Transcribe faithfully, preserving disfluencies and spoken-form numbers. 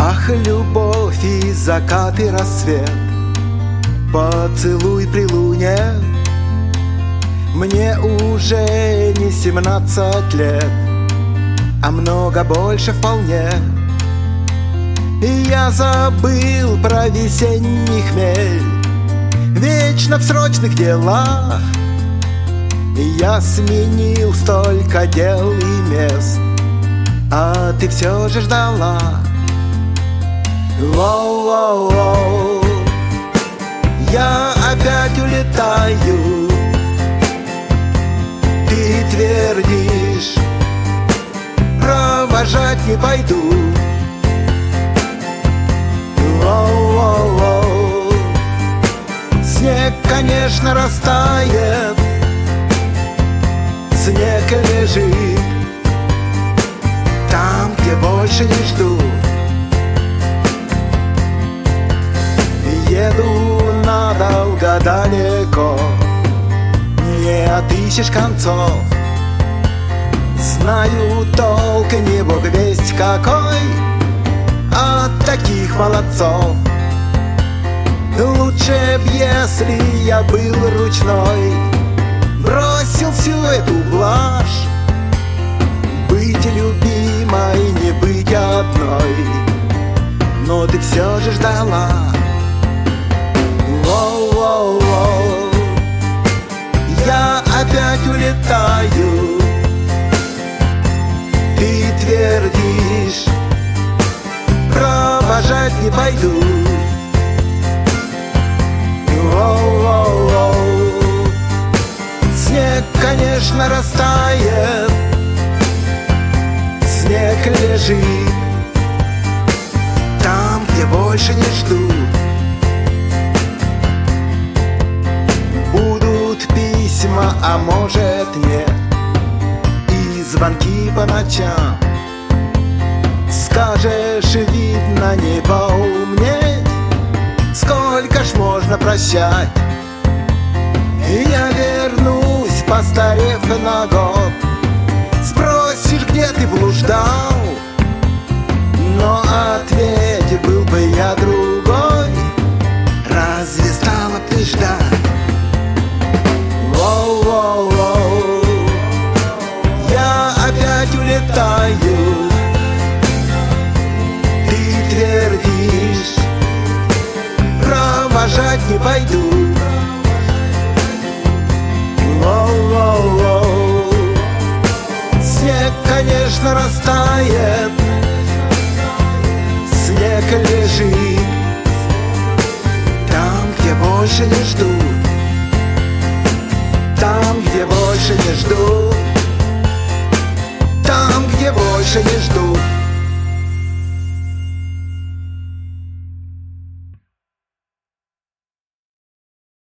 Ах, любовь и закат и рассвет, поцелуй при луне. Мне уже не семнадцать лет, а много больше вполне. И я забыл про весенний хмель, вечно в срочных делах. И я сменил столько дел и мест, а ты все же ждала. Воу-воу-воу, я опять улетаю. Ты твердишь, провожать не пойду. Воу-воу-воу, снег, конечно, растает, снег лежит там, где больше не жду. Еду надолго далеко, не отыщешь концов. Знаю, толк не бог весть какой от таких молодцов. Лучше б, если я был ручной, бросил всю эту блажь. Быть любимой, не быть одной, но ты все же ждала. Воу-воу-воу, я опять улетаю. Ты твердишь, провожать не пойду. Воу-воу-воу, снег, конечно, растает, снег лежит там, где больше не жду. А может нет, и звонки по ночам. Скажешь, видно, не поумнеть, сколько ж можно прощать. И я вернусь, постарев на год. Спросишь, где ты блуждал, но ответь, был бы я другой, разве стала б ты ждать? Воу-воу-воу, я опять улетаю. Ты твердишь, провожать не пойду. Воу-воу-воу, снег, конечно, растает, снег лежит там, где больше не жду. Там, где больше не жду, там, где больше не жду.